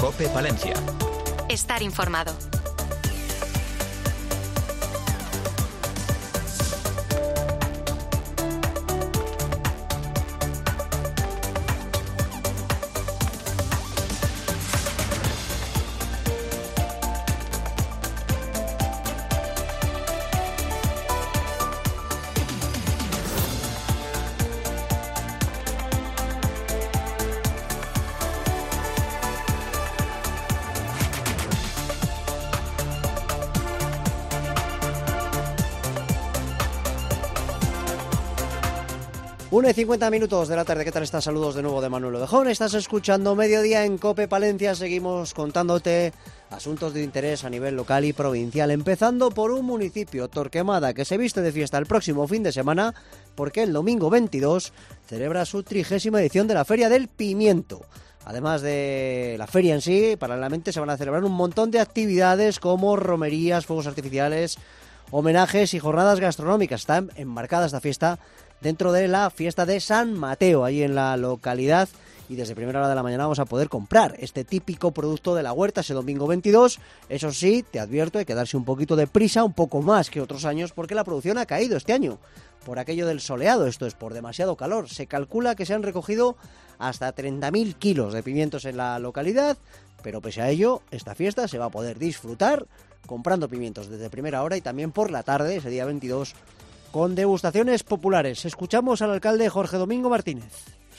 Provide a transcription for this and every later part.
COPE Palencia. Estar informado. Una y 50 minutos de la tarde, ¿qué tal estás? Saludos de nuevo de Manuel Ovejón. Estás escuchando Mediodía en COPE Palencia. Seguimos contándote asuntos de interés a nivel local y provincial, empezando por un municipio, Torquemada, que se viste de fiesta el próximo fin de semana porque el domingo 22 celebra su 30ª edición de la Feria del Pimiento. Además de la feria en sí, paralelamente se van a celebrar un montón de actividades como romerías, fuegos artificiales, homenajes y jornadas gastronómicas. Está enmarcada esta fiesta dentro de la fiesta de San Mateo, ahí en la localidad, y desde primera hora de la mañana vamos a poder comprar este típico producto de la huerta ese domingo 22. Eso sí, te advierto, hay que darse un poquito de prisa, un poco más que otros años, porque la producción ha caído este año por aquello del soleado, esto es por demasiado calor. Se calcula que se han recogido hasta 30.000 kilos de pimientos en la localidad, pero pese a ello, esta fiesta se va a poder disfrutar comprando pimientos desde primera hora y también por la tarde, ese día 22, con degustaciones populares. Escuchamos al alcalde Jorge Domingo Martínez.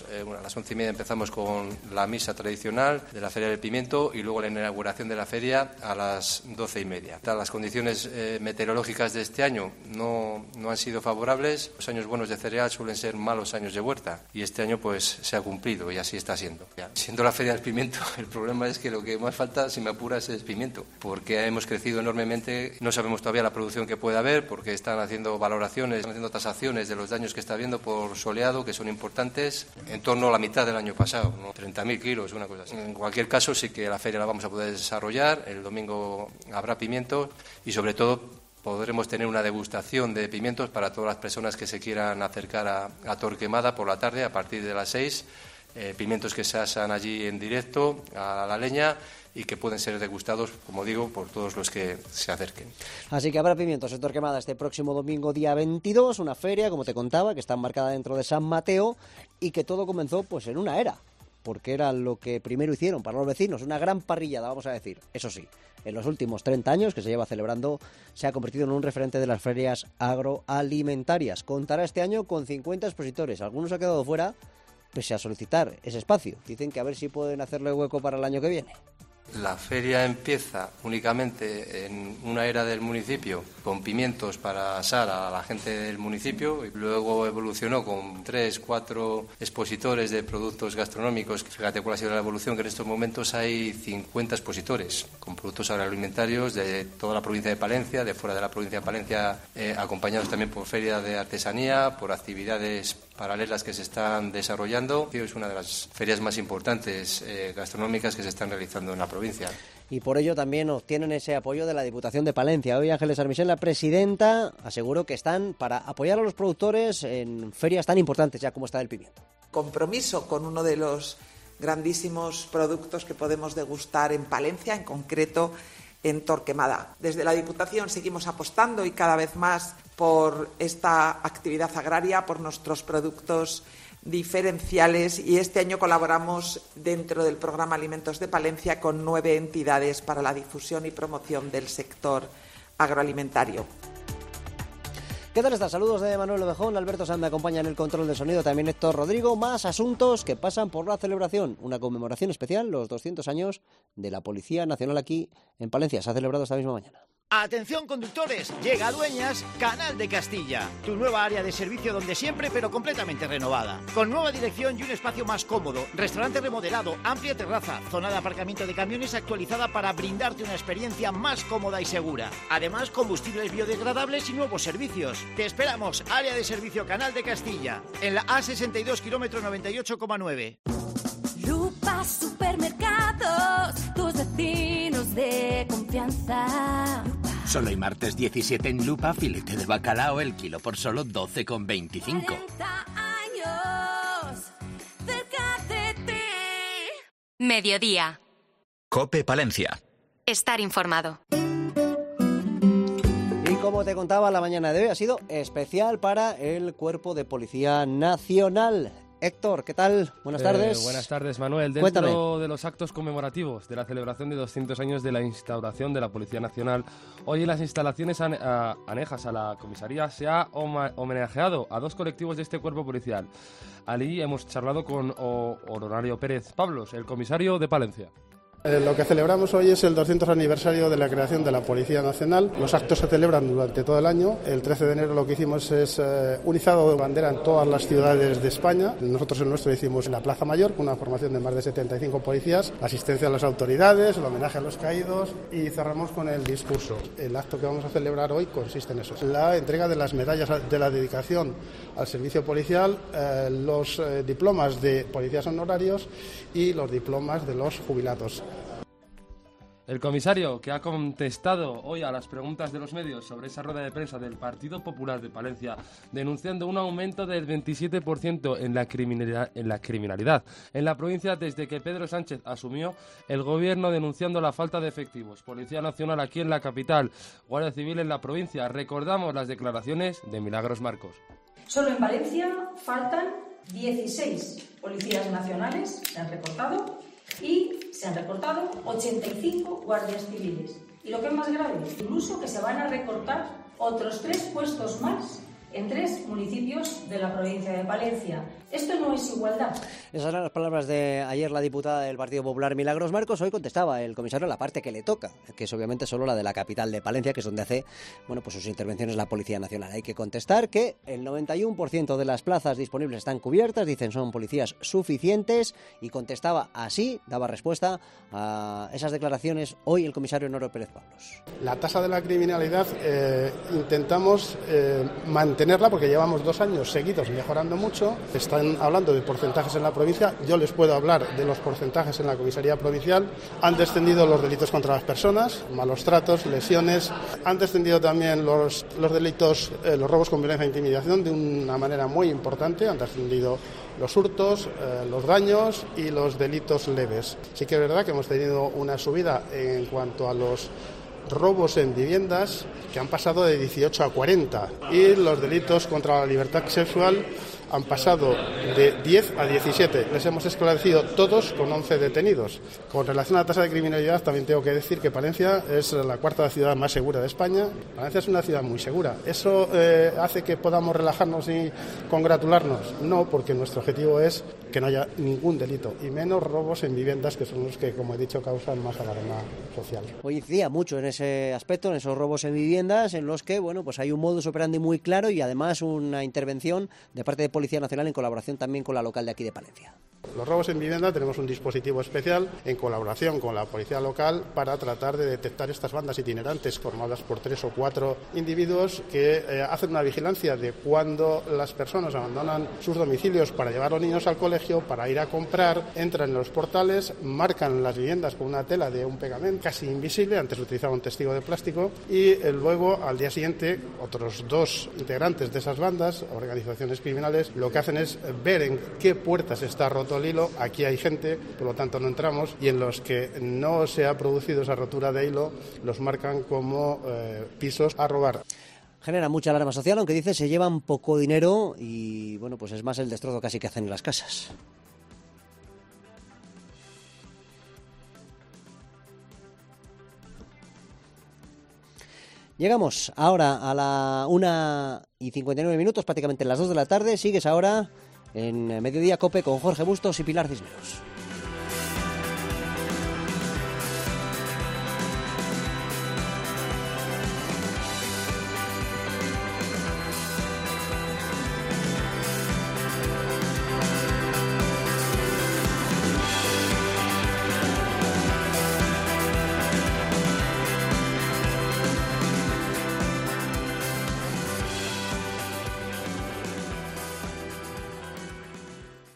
A las 11:30 empezamos con la misa tradicional de la Feria del Pimiento y luego la inauguración de la feria a las 12:30. Las condiciones meteorológicas de este año no han sido favorables. Los años buenos de cereal suelen ser malos años de huerta y este año pues se ha cumplido y así está siendo. Siendo la Feria del Pimiento, el problema es que lo que más falta, si me apuras, es pimiento, porque hemos crecido enormemente. No sabemos todavía la producción que puede haber porque están haciendo valoraciones, están haciendo tasaciones de los daños que está habiendo por soleado, que son importantes. En torno a la mitad del año pasado, ¿no? 30.000 kilos, una cosa así. En cualquier caso, sí que la feria la vamos a poder desarrollar. El domingo habrá pimientos y, sobre todo, podremos tener una degustación de pimientos para todas las personas que se quieran acercar a Torquemada por la tarde a partir de las 6. Pimientos que se asan allí en directo a la leña y que pueden ser degustados, como digo, por todos los que se acerquen. Así que habrá pimientos en Torquemada este próximo domingo, día 22, una feria, como te contaba, que está enmarcada dentro de San Mateo y que todo comenzó pues en una era, porque era lo que primero hicieron para los vecinos, una gran parrillada, vamos a decir. Eso sí, en los últimos 30 años que se lleva celebrando, se ha convertido en un referente de las ferias agroalimentarias. Contará este año con 50 expositores, algunos han quedado fuera pese a solicitar ese espacio. Dicen que a ver si pueden hacerle hueco para el año que viene. La feria empieza únicamente en una era del municipio con pimientos para asar a la gente del municipio y luego evolucionó con 3-4 expositores de productos gastronómicos. Fíjate cuál ha sido la evolución, que en estos momentos hay 50 expositores con productos agroalimentarios de toda la provincia de Palencia, de fuera de la provincia de Palencia, acompañados también por feria de artesanía, por actividades paralelas que se están desarrollando. Es una de las ferias más importantes gastronómicas que se están realizando en la provincia. Y por ello también obtienen ese apoyo de la Diputación de Palencia. Hoy Ángeles Armisen, la presidenta, aseguró que están para apoyar a los productores en ferias tan importantes ya como está el pimiento. Compromiso con uno de los grandísimos productos que podemos degustar en Palencia, en concreto en Torquemada. Desde la Diputación seguimos apostando y cada vez más por esta actividad agraria, por nuestros productos diferenciales, y este año colaboramos dentro del programa Alimentos de Palencia con 9 entidades para la difusión y promoción del sector agroalimentario. ¿Qué tal estás? Saludos de Manuel Ovejón, Alberto Sanz me acompaña en el control de sonido, también Héctor Rodrigo. Más asuntos que pasan por la celebración, una conmemoración especial, los 200 años de la Policía Nacional aquí en Palencia. Se ha celebrado esta misma mañana. Atención conductores, llega a Dueñas, Canal de Castilla, tu nueva área de servicio donde siempre pero completamente renovada, con nueva dirección y un espacio más cómodo, restaurante remodelado, amplia terraza, zona de aparcamiento de camiones actualizada para brindarte una experiencia más cómoda y segura. Además, combustibles biodegradables y nuevos servicios. Te esperamos, área de servicio Canal de Castilla, en la A62 kilómetro 98,9. Lupa Supermercados, tus vecinos de confianza. Solo el martes 17 en Lupa, filete de bacalao, el kilo por solo 12,25. 40 años cerca de ti. Mediodía. COPE Palencia. Estar informado. Y como te contaba, la mañana de hoy ha sido especial para el Cuerpo de Policía Nacional. Héctor, ¿qué tal? Buenas tardes. Buenas tardes, Manuel. Cuéntame. Dentro de los actos conmemorativos de la celebración de 200 años de la instauración de la Policía Nacional, hoy en las instalaciones anejas a la comisaría se ha homenajeado a dos colectivos de este cuerpo policial. Allí hemos charlado con Honorario Pérez Pablos, el comisario de Palencia. Lo que celebramos hoy es el 200 aniversario de la creación de la Policía Nacional. Los actos se celebran durante todo el año. El 13 de enero lo que hicimos es un izado de bandera en todas las ciudades de España. Nosotros el nuestro hicimos en la Plaza Mayor, con una formación de más de 75 policías, asistencia a las autoridades, el homenaje a los caídos y cerramos con el discurso. El acto que vamos a celebrar hoy consiste en eso. La entrega de las medallas de la dedicación al servicio policial, los diplomas de policías honorarios y los diplomas de los jubilados. El comisario, que ha contestado hoy a las preguntas de los medios sobre esa rueda de prensa del Partido Popular de Palencia, denunciando un aumento del 27% en la criminalidad en la provincia desde que Pedro Sánchez asumió el gobierno, denunciando la falta de efectivos. Policía Nacional aquí en la capital, Guardia Civil en la provincia. Recordamos las declaraciones de Milagros Marcos. Solo en Valencia faltan 16 policías nacionales, se han recortado, y se han recortado 85 guardias civiles. Y lo que es más grave, incluso que se van a recortar otros 3 puestos más en 3 municipios de la provincia de Palencia. Esto no es igualdad. Esas eran las palabras de ayer la diputada del Partido Popular, Milagros Marcos. Hoy contestaba el comisario la parte que le toca, que es obviamente solo la de la capital de Palencia, que es donde hace pues sus intervenciones la Policía Nacional. Hay que contestar que el 91% de las plazas disponibles están cubiertas, dicen son policías suficientes, y contestaba así, daba respuesta a esas declaraciones hoy el comisario Honorario Pérez Pablos. La tasa de la criminalidad intentamos mantenerla porque llevamos 2 años seguidos mejorando mucho. Están hablando de porcentajes en la provincia, yo les puedo hablar de los porcentajes en la comisaría provincial. Han descendido los delitos contra las personas, malos tratos, lesiones, han descendido también los delitos, los robos con violencia e intimidación de una manera muy importante, han descendido los hurtos, los daños y los delitos leves. Sí que es verdad que hemos tenido una subida en cuanto a los robos en viviendas, que han pasado de 18 a 40, y los delitos contra la libertad sexual han pasado de 10 a 17. Les hemos esclarecido todos con 11 detenidos. Con relación a la tasa de criminalidad, también tengo que decir que Palencia es la 4ª ciudad más segura de España. Palencia es una ciudad muy segura. ¿Eso hace que podamos relajarnos y congratularnos? No, porque nuestro objetivo es que no haya ningún delito, y menos robos en viviendas, que son los que, como he dicho, causan más alarma social. Hoy incidía mucho en ese aspecto, en esos robos en viviendas, en los que pues hay un modus operandi muy claro y además una intervención de parte de Policía Nacional en colaboración también con la local de aquí de Palencia. Los robos en vivienda tenemos un dispositivo especial en colaboración con la policía local para tratar de detectar estas bandas itinerantes formadas por 3 o 4 individuos que hacen una vigilancia de cuando las personas abandonan sus domicilios para llevar a los niños al colegio, para ir a comprar, entran en los portales, marcan las viviendas con una tela de un pegamento casi invisible, antes utilizaba un testigo de plástico, y luego al día siguiente otros 2 integrantes de esas bandas, organizaciones criminales, lo que hacen es ver en qué puertas está roto el hilo, aquí hay gente, por lo tanto no entramos, y en los que no se ha producido esa rotura de hilo los marcan como pisos a robar. Genera mucha alarma social, aunque dice se llevan poco dinero y pues es más el destrozo casi que hacen en las casas. Llegamos ahora a la 1:59, prácticamente las 2 de la tarde. Sigues ahora en Mediodía COPE con Jorge Bustos y Pilar Cisneros.